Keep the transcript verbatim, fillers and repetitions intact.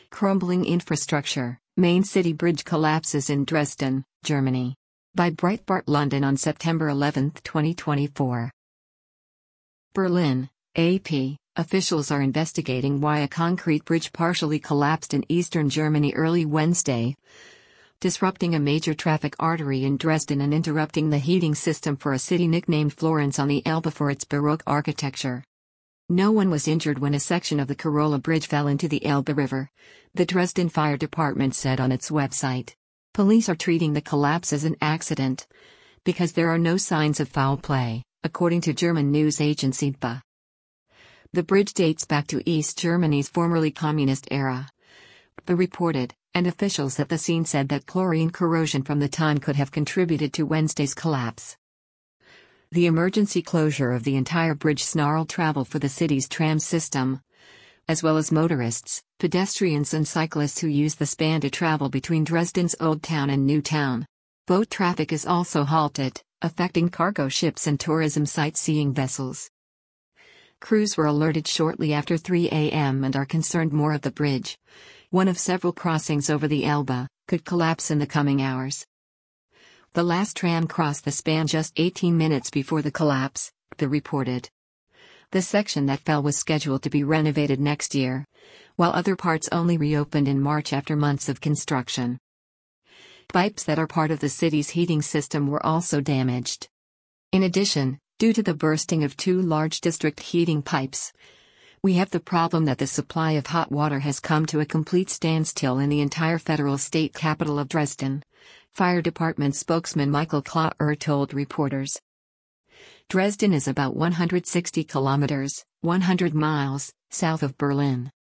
Crumbling infrastructure, main city bridge collapses in Dresden, Germany. By Breitbart London on September eleventh, twenty twenty-four. Berlin, A P. Officials are investigating why a concrete bridge partially collapsed in eastern Germany early Wednesday, disrupting a major traffic artery in Dresden and interrupting the heating system for a city nicknamed Florence on the Elbe for its Baroque architecture. No one was injured when a section of the Carola Bridge fell into the Elbe River, the Dresden Fire Department said on its website. Police are treating the collapse as an accident, because there are no signs of foul play, according to German news agency D P A. The bridge dates back to East Germany's formerly communist era, D P A reported, and officials at the scene said that chlorine corrosion from the time could have contributed to Wednesday's collapse. The emergency closure of the entire bridge snarled travel for the city's tram system, as well as motorists, pedestrians and cyclists who use the span to travel between Dresden's Old Town and New Town. Boat traffic is also halted, affecting cargo ships and tourism sightseeing vessels. Crews were alerted shortly after three a m and are concerned more of the bridge, one of several crossings over the Elbe, could collapse in the coming hours. The last tram crossed the span just eighteen minutes before the collapse, D P A reported. The section that fell was scheduled to be renovated next year, while other parts only reopened in March after months of construction. Pipes that are part of the city's heating system were also damaged. In addition, due to the bursting of two large district heating pipes, we have the problem that the supply of hot water has come to a complete standstill in the entire federal state capital of Dresden, Fire Department spokesman Michael Klauer told reporters. Dresden is about one hundred sixty kilometers, one hundred miles, south of Berlin.